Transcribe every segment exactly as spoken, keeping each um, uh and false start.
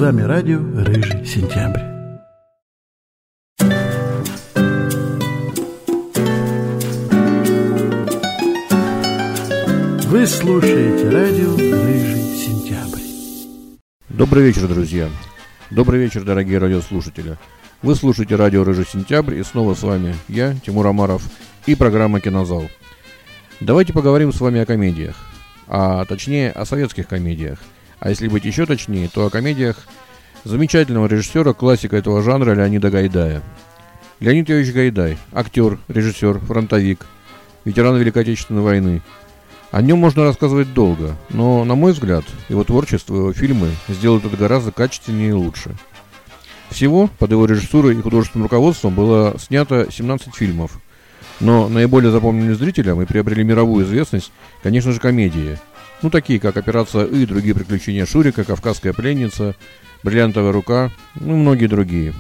вами радио «Рыжий сентябрь». Вы слушаете радио «Рыжий сентябрь». Добрый вечер, друзья. Добрый вечер, дорогие радиослушатели. Вы слушаете радио «Рыжий сентябрь», и снова с вами я, Тимур Амаров, и программа «Кинозал». Давайте поговорим с вами о комедиях, а точнее о советских комедиях. А если быть еще точнее, то о комедиях замечательного режиссера, классика этого жанра Леонида Гайдая. Леонид Ильич Гайдай – актер, режиссер, фронтовик, ветеран Великой Отечественной войны. О нем можно рассказывать долго, но, на мой взгляд, его творчество, его фильмы сделают это гораздо качественнее и лучше. Всего под его режиссурой и художественным руководством было снято семнадцать фильмов, но наиболее запомненные зрителям и приобрели мировую известность, конечно же, комедии. Ну, такие как «Операция И» и другие приключения Шурика, «Кавказская пленница», «Бриллиантовая рука», ну и многие другие.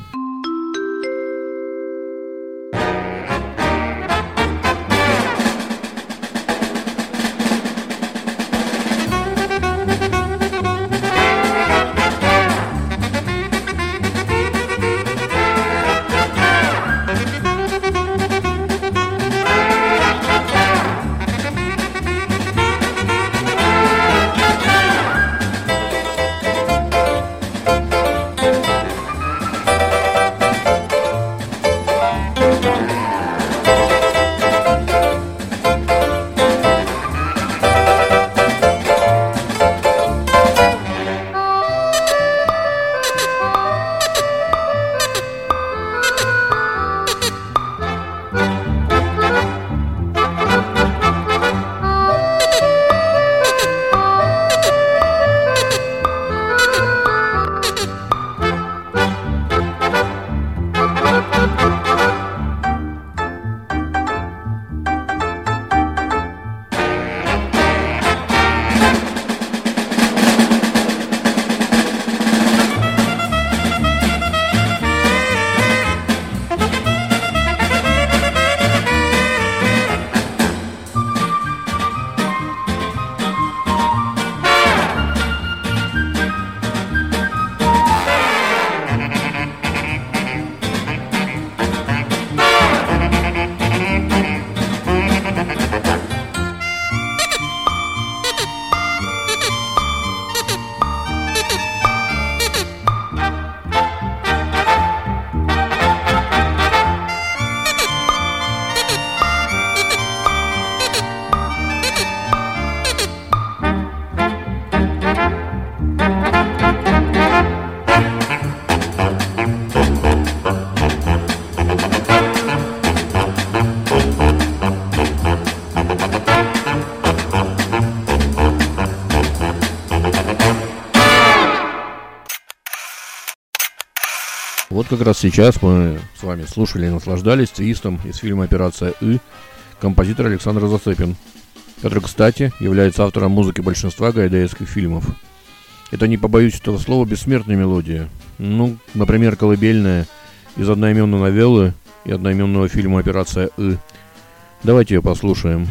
Вот как раз сейчас мы с вами слушали и наслаждались твистом из фильма «Операция И» композитора Александр Зацепин, который, кстати, является автором музыки большинства гайдаевских фильмов. Это, не побоюсь этого слова, бессмертная мелодия. Ну, например, колыбельная из одноименной новеллы и одноименного фильма «Операция И». Давайте ее послушаем.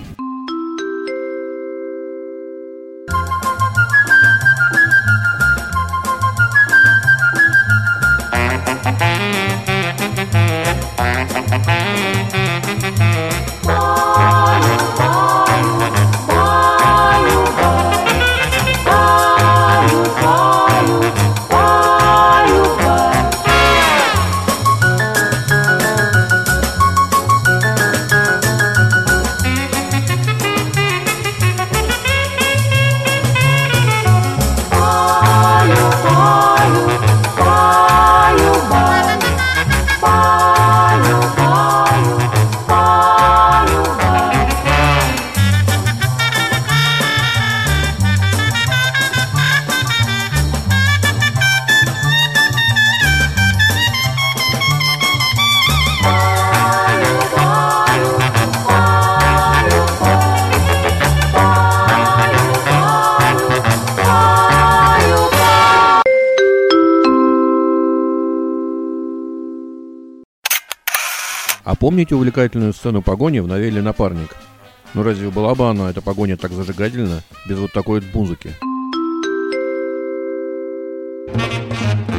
А помните увлекательную сцену погони в новелле «Напарник»? Ну разве была бы она, эта погоня, так зажигательна, без вот такой вот музыки?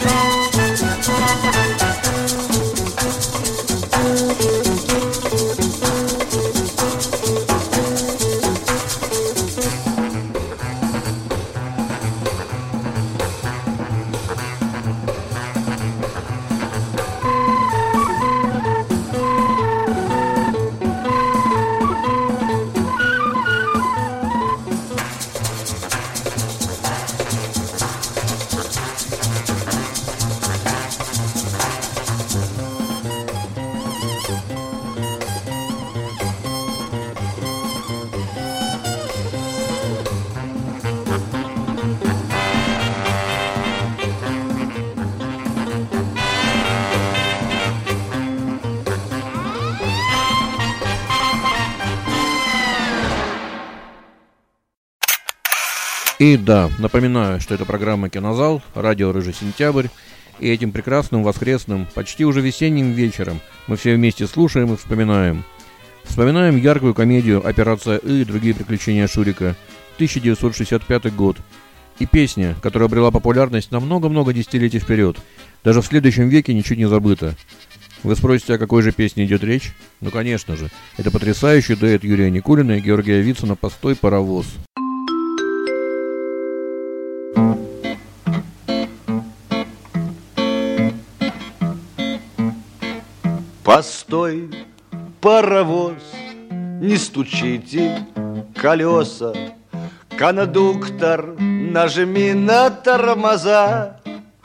И да, напоминаю, что это программа «Кинозал», радио «Рыжий сентябрь», и этим прекрасным воскресным, почти уже весенним вечером мы все вместе слушаем и вспоминаем. Вспоминаем яркую комедию «Операция И» и другие приключения Шурика, тысяча девятьсот шестьдесят пятый год, и песня, которая обрела популярность на много-много десятилетий вперед, даже в следующем веке ничуть не забыта. Вы спросите, о какой же песне идет речь? Ну, конечно же, это потрясающий дуэт Юрия Никулина и Георгия Вицина «Постой, паровоз». Постой, паровоз, не стучите колеса, кондуктор, нажми на тормоза.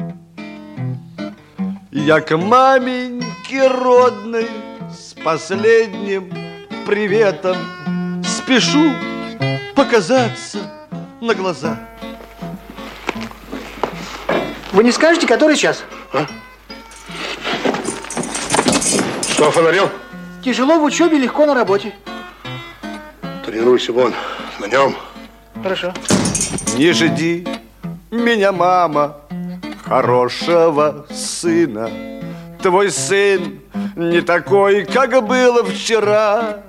Я к маменьке родной с последним приветом спешу показаться на глаза. Вы не скажете, который час? А? Что, фонарел? Тяжело в учебе, легко на работе. Тренируйся вон, на нем. Хорошо. Не жди меня, мама, хорошего сына. Твой сын не такой, как было вчера.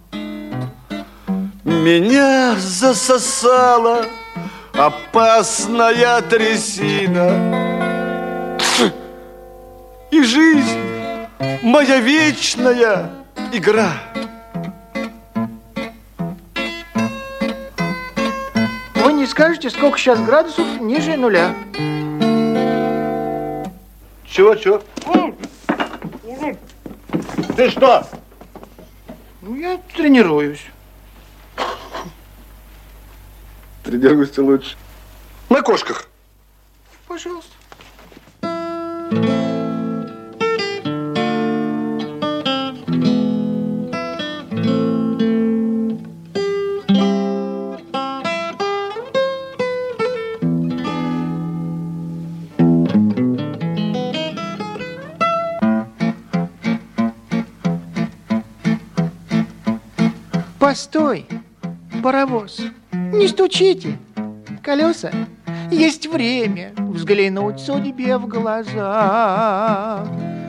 Меня засосала опасная трясина. И жизнь моя вечная игра. Вы не скажете, сколько сейчас градусов ниже нуля? Чего, чего? Ты что? Ну, я тренируюсь. Тренируйся лучше. На кошках. Пожалуйста. Постой, паровоз, не стучите колеса. Есть время взглянуть судьбе в глаза.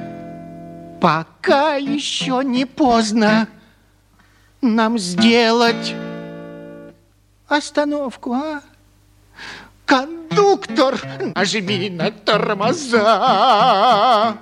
Пока еще не поздно нам сделать остановку, а? Кондуктор, нажми на тормоза.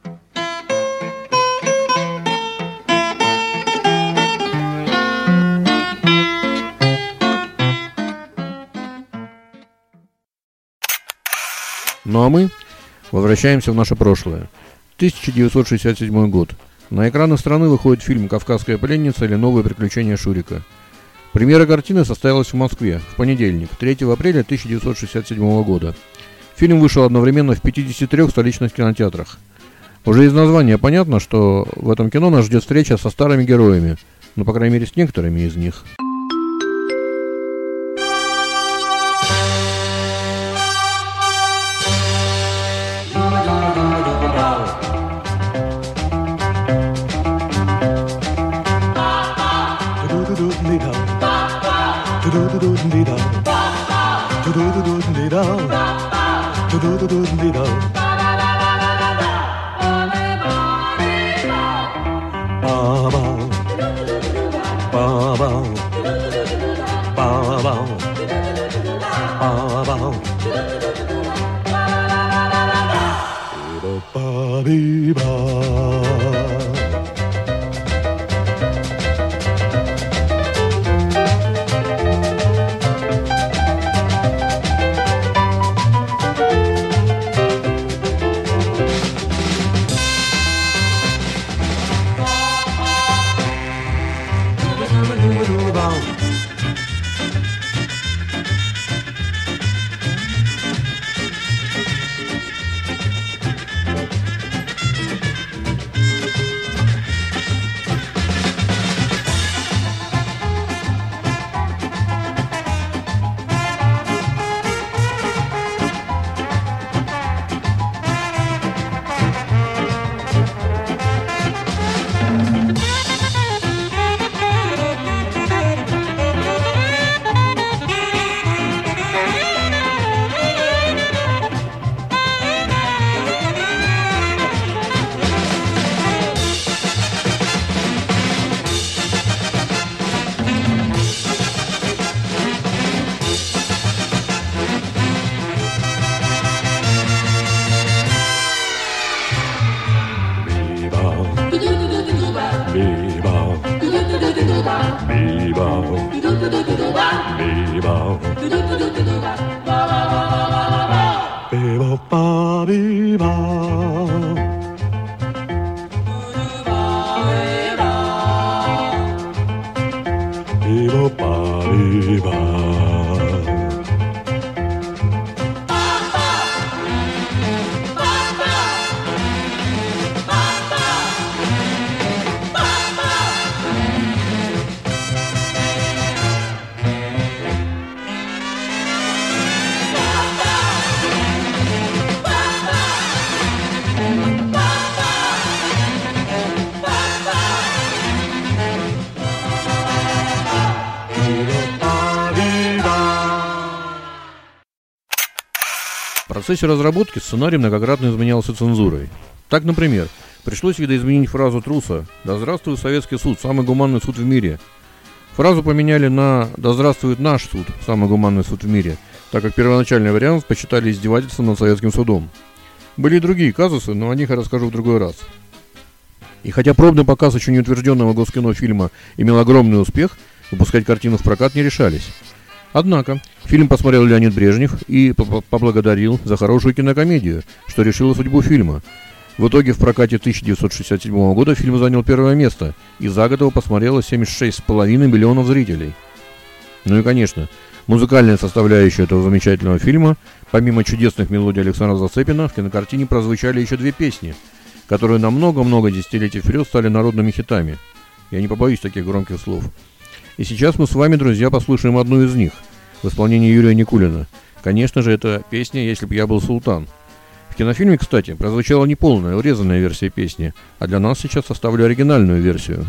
Ну а мы возвращаемся в наше прошлое. тысяча девятьсот шестьдесят седьмой год. На экраны страны выходит фильм «Кавказская пленница» или «Новые приключения Шурика». Премьера картины состоялась в Москве в понедельник, третьего апреля тысяча девятьсот шестьдесят седьмого года. Фильм вышел одновременно в пятидесяти трёх столичных кинотеатрах. Уже из названия понятно, что в этом кино нас ждет встреча со старыми героями, ну, по крайней мере, с некоторыми из них. В процессе разработки сценарий многократно изменялся цензурой. Так, например, пришлось видоизменить фразу Труса «Да здравствует Советский суд, самый гуманный суд в мире». Фразу поменяли на «Да здравствует наш суд, самый гуманный суд в мире», так как первоначальный вариант посчитали издевательством над советским судом. Были и другие казусы, но о них я расскажу в другой раз. И хотя пробный показ еще не утвержденного Госкино фильма имел огромный успех, выпускать картину в прокат не решались. Однако, фильм посмотрел Леонид Брежнев и поблагодарил за хорошую кинокомедию, что решило судьбу фильма. В итоге в прокате тысяча девятьсот шестьдесят седьмого года фильм занял первое место, и за год его посмотрело семьдесят шесть с половиной миллионов зрителей. Ну и, конечно, музыкальная составляющая этого замечательного фильма, помимо чудесных мелодий Александра Зацепина, в кинокартине прозвучали еще две песни, которые на много-много десятилетий вперед стали народными хитами. Я не побоюсь таких громких слов. И сейчас мы с вами, друзья, послушаем одну из них в исполнении Юрия Никулина. Конечно же, это песня «Если б я был султан». В кинофильме, кстати, прозвучала не полная, урезанная версия песни, а для нас сейчас составлю оригинальную версию.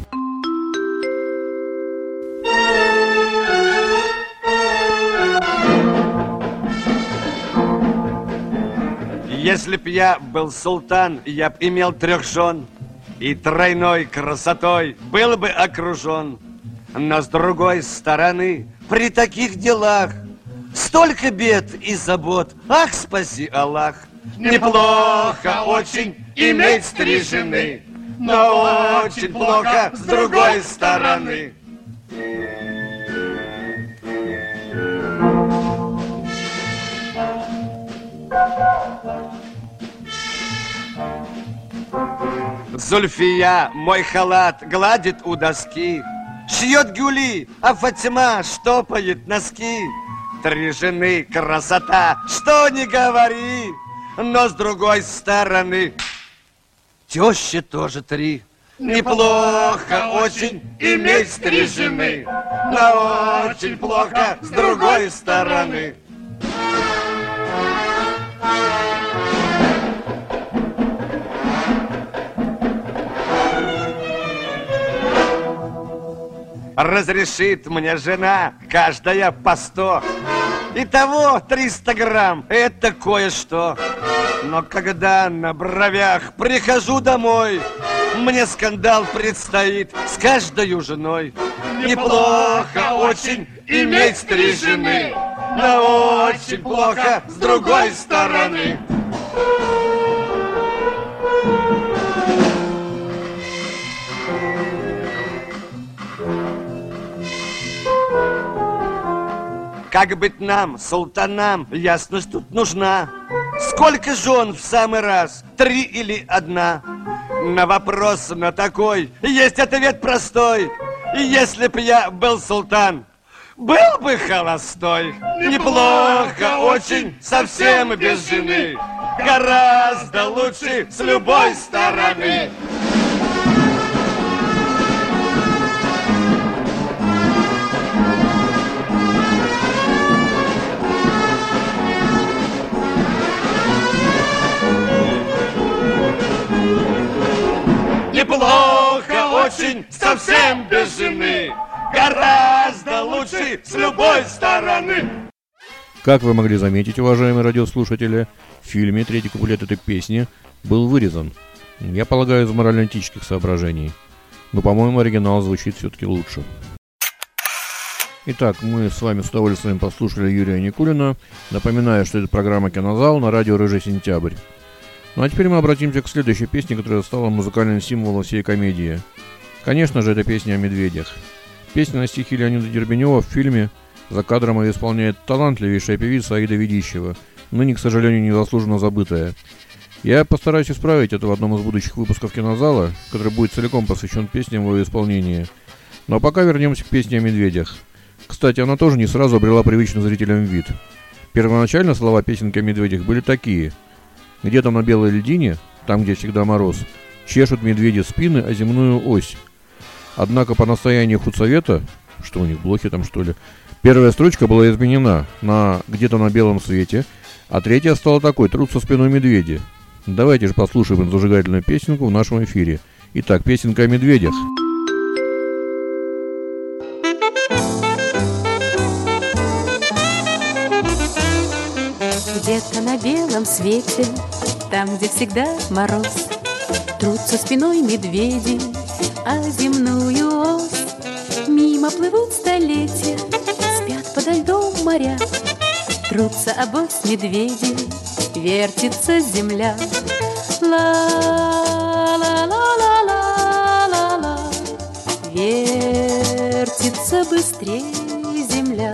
Если б я был султан, я б имел трех жен, и тройной красотой был бы окружен. Но с другой стороны, при таких делах столько бед и забот, ах, спаси Аллах. Неплохо очень иметь три жены, но очень плохо с другой стороны. Зульфия мой халат гладит у доски, шьет гюли, а Фатима штопает носки. Три жены красота, что не говори, но с другой стороны тещи тоже три. Неплохо очень иметь три жены, но очень плохо с другой стороны. Разрешит мне жена каждая по сто. Итого триста грамм, это кое-что. Но когда на бровях прихожу домой, мне скандал предстоит с каждой женой. Неплохо очень иметь три жены, но очень плохо с другой стороны. Как быть нам, султанам, ясность тут нужна. Сколько жен в самый раз, три или одна? На вопрос на такой есть ответ простой. Если б я был султан, был бы холостой. Неплохо очень, совсем без жены. Гораздо лучше с любой стороны. Неплохо очень, совсем без жены. Гораздо лучше с любой стороны. Как вы могли заметить, уважаемые радиослушатели, в фильме третий куплет этой песни был вырезан. Я полагаю, из морально-этических соображений. Но, по-моему, оригинал звучит все-таки лучше. Итак, мы с вами с удовольствием послушали Юрия Никулина. Напоминаю, что это программа «Кинозал» на радио «Рыжий сентябрь». Ну а теперь мы обратимся к следующей песне, которая стала музыкальным символом всей комедии. Конечно же, это песня о медведях. Песня на стихи Леонида Дербенева в фильме. За кадром ее исполняет талантливейшая певица Аида Ведищева, ныне, к сожалению, незаслуженно забытая. Я постараюсь исправить это в одном из будущих выпусков «Кинозала», который будет целиком посвящен песням в ее исполнении. Но пока вернемся к песне о медведях. Кстати, она тоже не сразу обрела привычный зрителям вид. Первоначально слова песенки о медведях были такие: «Где-то на белой льдине, там, где всегда мороз, чешут медведи спины о земную ось». Однако по настоянию худсовета, что у них блохи там что ли, первая строчка была изменена на «где-то на белом свете», а третья стала такой: «трутся спиной медведи». Давайте же послушаем эту зажигательную песенку в нашем эфире. Итак, песенка о медведях. Где-то на белом свете, там, где всегда мороз, трутся спиной медведи о земную ось. Мимо плывут столетия, спят подо льдом моря, трутся обось медведи, вертится земля. Ла-ла-ла-ла-ла-ла, вертится быстрее земля.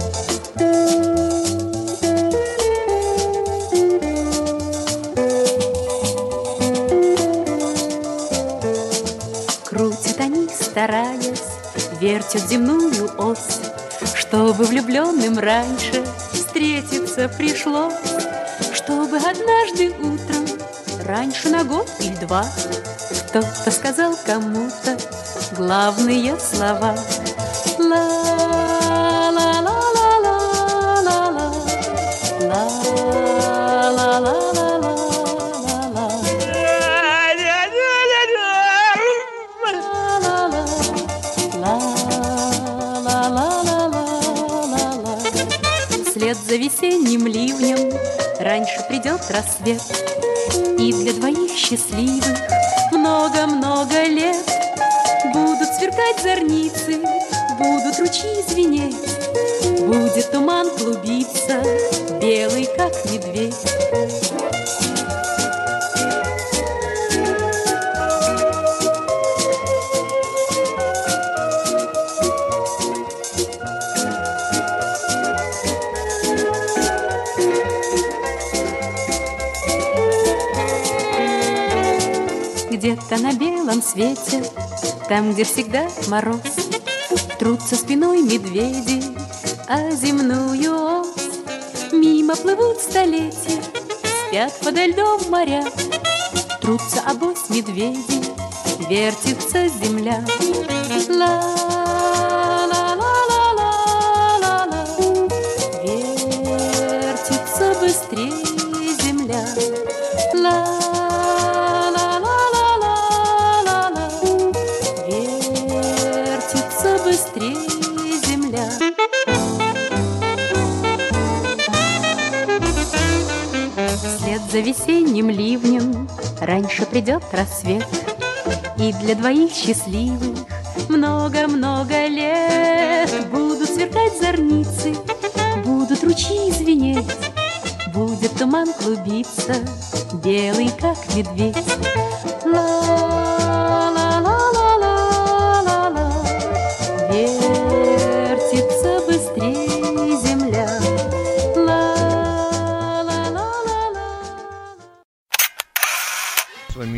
Крутят они, стараясь, вертят земную ось, чтобы влюбленным раньше встретиться пришлось, чтобы однажды утром, раньше на год или два, кто-то сказал кому-то главные слова. Ла-ла-ла-ла-ла-ла-ла, ла-ла-ла-ла-ла-ла. Вслед за весенним ливнем раньше придет рассвет, и для двоих счастливых много-много лет будут сверкать зорницы, будут ручьи звенеть, будет туман клубиться, белый, как медведь. Где-то на белом свете, там, где всегда мороз, трутся спиной медведи о земную ось. Мимо плывут столетия, спят подо льдом моря, трутся обось медведи, вертится земля. Ла-ла-ла-ла-ла-ла, вертится быстрее земля. Ла быстрее земля. Вслед за весенним ливнем раньше придет рассвет, и для двоих счастливых много-много лет будут сверкать зорницы, будут ручьи звенеть, будет туман клубиться, белый, как медведь. Ла-ла-ла-ла-ла-ла, вертится быстрее земля.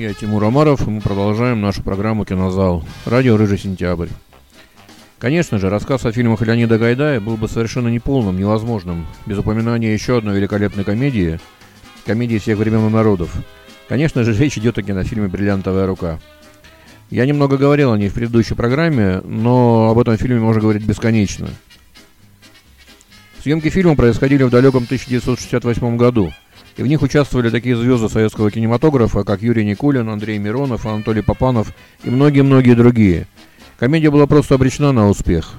Я Тимур Амаров, и мы продолжаем нашу программу «Кинозал». Радио «Рыжий сентябрь». Конечно же, рассказ о фильмах Леонида Гайдая был бы совершенно неполным, невозможным, без упоминания еще одной великолепной комедии, комедии всех времен и народов. Конечно же, речь идет о кинофильме «Бриллиантовая рука». Я немного говорил о ней в предыдущей программе, но об этом фильме можно говорить бесконечно. Съемки фильма происходили в далеком тысяча девятьсот шестьдесят восьмом году, и в них участвовали такие звезды советского кинематографа, как Юрий Никулин, Андрей Миронов, Анатолий Попанов и многие-многие другие. Комедия была просто обречена на успех.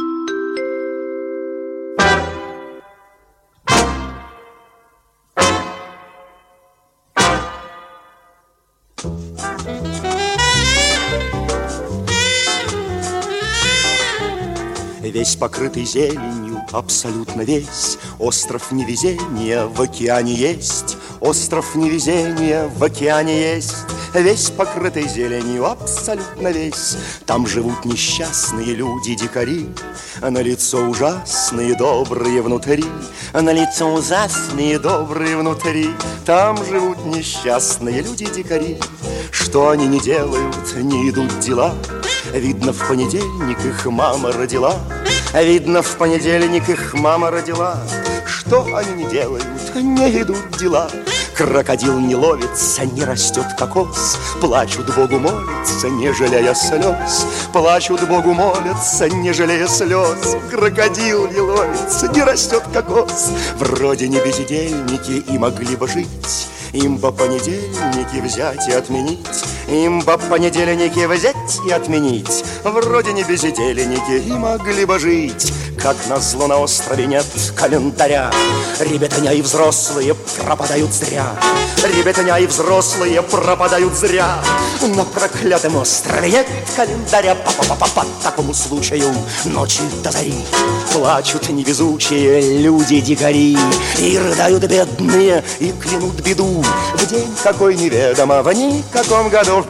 Весь покрытый зеленью, абсолютно весь, остров невезения в океане есть. Остров невезения в океане есть. Весь покрытый зеленью, абсолютно весь. Там живут несчастные люди-дикари, на лицо ужасные, добрые внутри. На лицо ужасные, добрые внутри. Там живут несчастные люди-дикари. Что они не делают, не идут дела. Видно, в понедельник их мама родила. Видно, в понедельник их мама родила. Что они не делают, не идут дела. Крокодил не ловится, не растет кокос. Плачут Богу молятся, не жалея слез. Плачут Богу молятся, не жалея слез. Крокодил не ловится, не растет кокос. Вроде не бездельники и могли бы жить. Им бы понедельники взять и отменить. Им бы понедельники взять и отменить. Вроде не бездельники и могли бы жить. Как назло на острове нет календаря. Ребятня и взрослые пропадают зря. Ребятня и взрослые пропадают зря. На проклятом острове нет календаря. По-по-по-по по такому случаю ночи до зари плачут невезучие люди-дикари. И рыдают бедные, и клянут беду в день какой неведомо, в никаком году.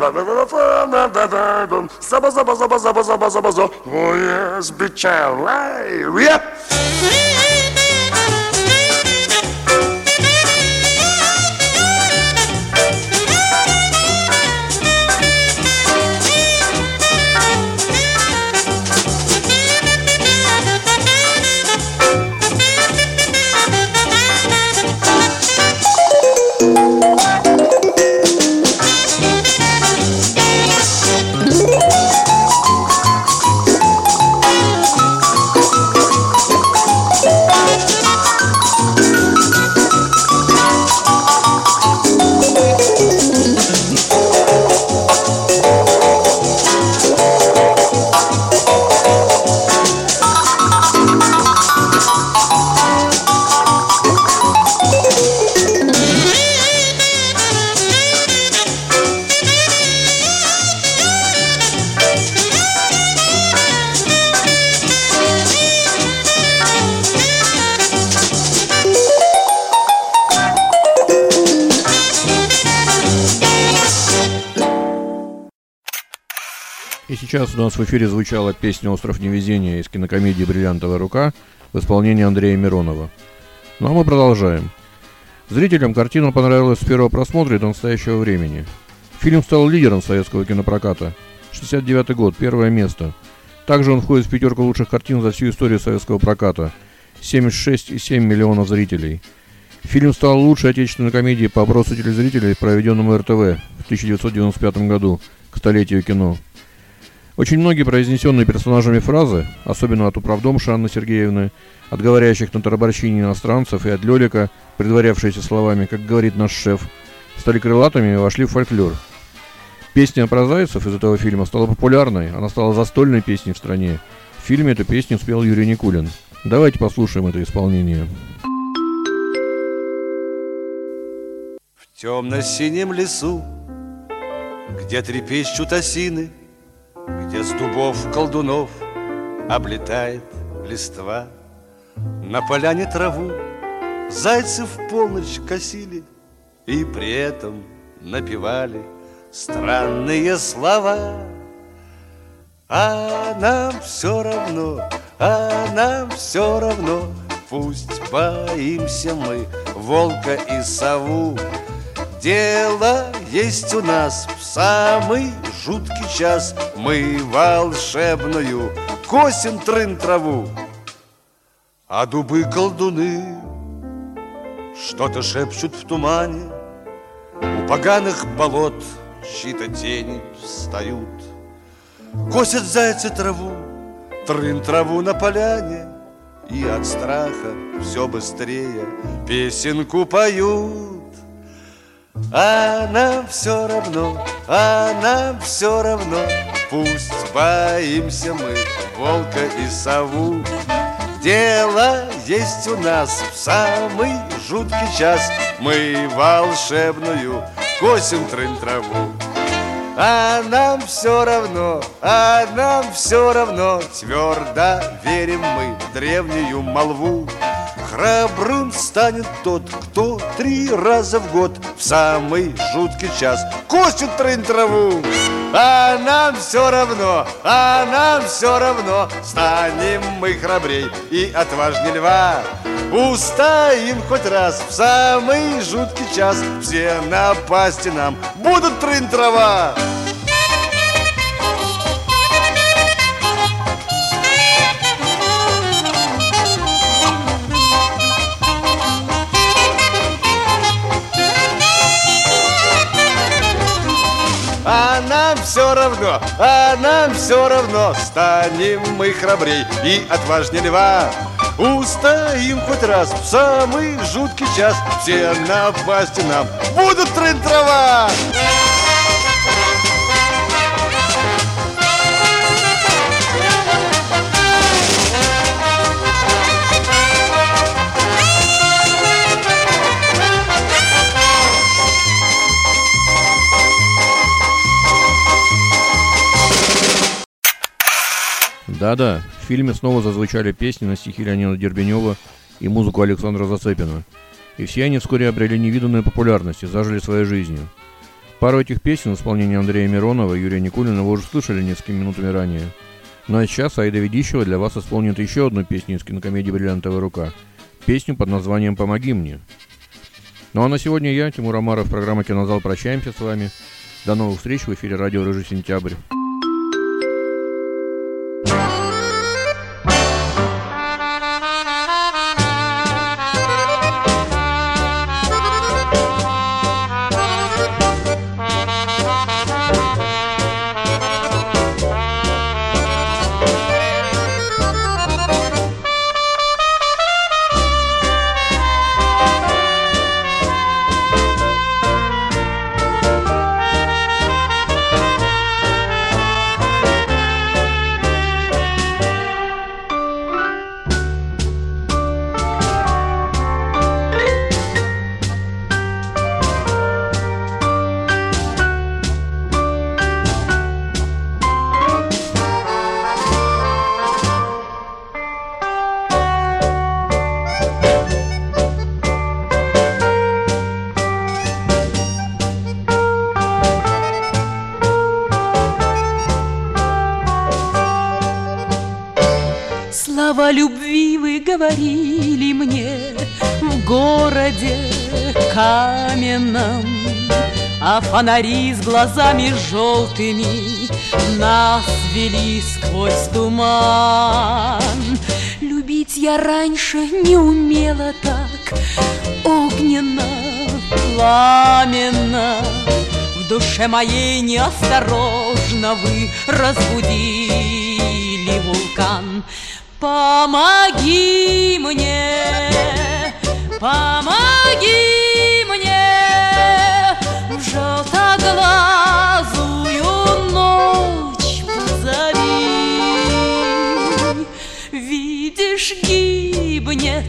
Заба-заба-заба-заба-заба-заба-заба. Ой, сбичалай. Yeah. Сейчас у нас в эфире звучала песня «Остров невезения» из кинокомедии «Бриллиантовая рука» в исполнении Андрея Миронова. Ну а мы продолжаем. Зрителям картина понравилась с первого просмотра и до настоящего времени. Фильм стал лидером советского кинопроката. шестьдесят девятый год, первое место. Также он входит в пятерку лучших картин за всю историю советского проката. семьдесят шесть и семь десятых миллионов зрителей. Фильм стал лучшей отечественной комедией по опросу телезрителей, проведенному эр тэ вэ в тысяча девятьсот девяносто пятом году, к столетию кино. Очень многие произнесенные персонажами фразы, особенно от управдомши Анны Сергеевны, от говорящих на тарабарщине иностранцев и от Лёлика, предварявшиеся словами «как говорит наш шеф», стали крылатыми и вошли в фольклор. Песня про зайцев из этого фильма стала популярной, она стала застольной песней в стране. В фильме эту песню спел Юрий Никулин. Давайте послушаем это исполнение. В темно-синем лесу, где трепещут осины, где с дубов колдунов облетает листва, на поляне траву зайцы в полночь косили и при этом напевали странные слова. А нам все равно, а нам все равно, пусть боимся мы волка и сову. Дело есть у нас в самый жуткий час. Мы волшебную косим трын-траву, а дубы-колдуны что-то шепчут в тумане. У поганых болот чьи-то тени встают. Косят зайцы траву, трын-траву на поляне, и от страха все быстрее песенку поют. А нам все равно, а нам все равно, пусть боимся мы волка и сову. Дело есть у нас в самый жуткий час. Мы волшебную косим трын-траву. А нам все равно, а нам все равно, твердо верим мы в древнюю молву. Храбрым станет тот, кто три раза в год в самый жуткий час косит трын-траву. А нам все равно, а нам все равно, станем мы храбрей и отважней льва. Устоим хоть раз в самый жуткий час, все напасти нам будут трын-трава. А нам все равно, а нам все равно, станем мы храбрей и отважней льва. Устоим хоть раз в самый жуткий час, все напасти нам будут трын-трава. Да-да, в фильме снова зазвучали песни на стихи Леонида Дербенева и музыку Александра Зацепина. И все они вскоре обрели невиданную популярность и зажили своей жизнью. Пару этих песен в исполнении Андрея Миронова и Юрия Никулина вы уже слышали несколькими минутами ранее. Ну а сейчас Аида Ведищева для вас исполнит еще одну песню из кинокомедии «Бриллиантовая рука». Песню под названием «Помоги мне». Ну а на сегодня я, Тимур Амаров, программа «Кинозал», прощаемся с вами. До новых встреч в эфире радио «Рыжий сентябрь». Слова любви вы говорили мне в городе каменном, а фонари с глазами желтыми нас вели сквозь туман. Любить я раньше не умела так огненно, пламенно. В душе моей неосторожно вы разбудили вулкан. Помоги мне, помоги мне, в желтоглазую ночь позови. Видишь, гибнет,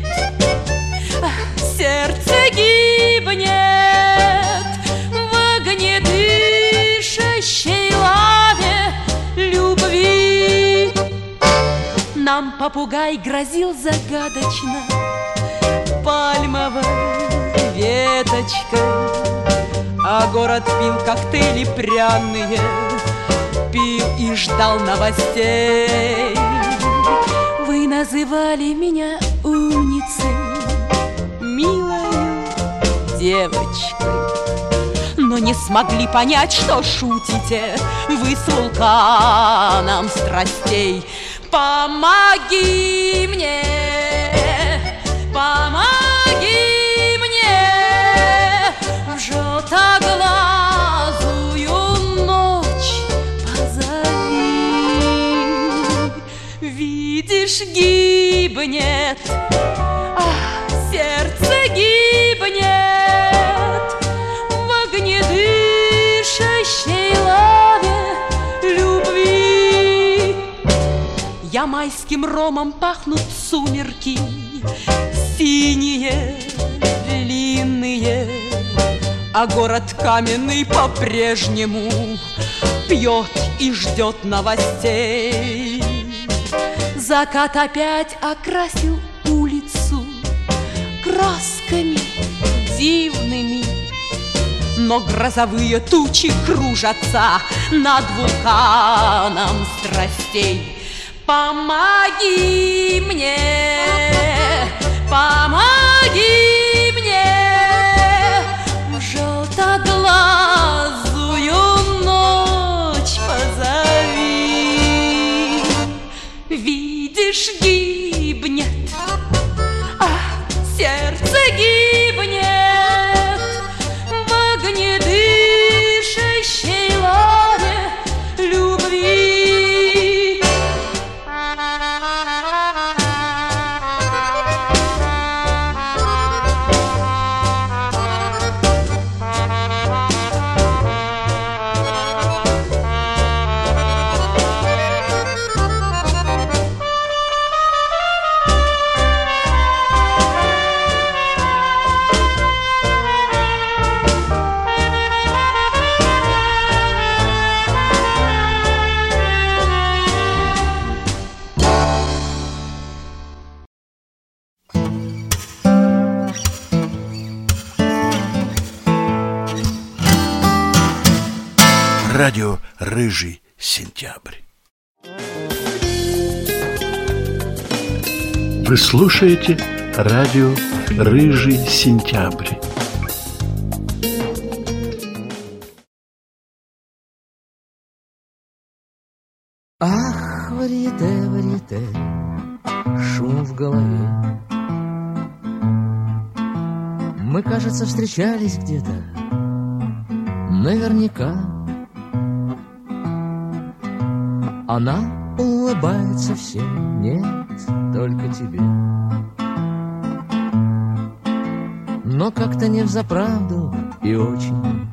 сердце гибнет в огнедышащей лаве любви. Нам попугай грозил загадочно пальмовой веточкой, а город пил коктейли пряные, пил и ждал новостей. Вы называли меня умницей, милой девочкой, но не смогли понять, что шутите вы с вулканом страстей. Помоги мне, помоги мне, в желтоглазую ночь позови. Видишь, гибнет, ах, сердце гибнет в огнедышащей лаве любви. Ямайским ромом пахнут сумерки, синие, длинные, а город каменный по-прежнему пьет и ждет новостей. Закат опять окрасил улицу красками дивными, но грозовые тучи кружатся над вулканом страстей. Помоги мне, помоги мне, в желтоглазую ночь позови. Видишь, гибнет, ах, сердце гибнет в огнедышащей лаве любви. Радио «Рыжий сентябрь». Вы слушаете радио «Рыжий сентябрь». Ах, варьете, варьете, шум в голове. Мы, кажется, встречались где-то, наверняка. Она улыбается всем, нет, только тебе. Но как-то не взаправду и очень